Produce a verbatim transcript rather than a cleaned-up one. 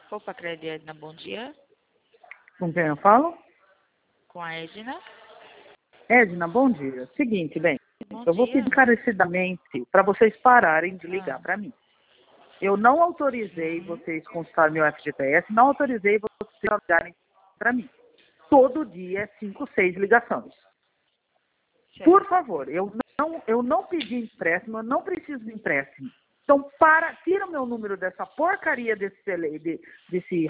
Opa, Crédito Edna, bom dia. Com quem eu falo? Com a Edna. Edna, bom dia. Seguinte, bem, Bom eu vou dia. pedir encarecidamente para vocês pararem de ligar Ah. para mim. Eu não autorizei Uhum. vocês consultarem meu F G T S, não autorizei vocês ligarem para mim. Todo dia é cinco, seis ligações. Certo. Por favor, eu não, eu não pedi empréstimo, eu não preciso de empréstimo. Então, para, tira o meu número dessa porcaria desse, tele, de, desse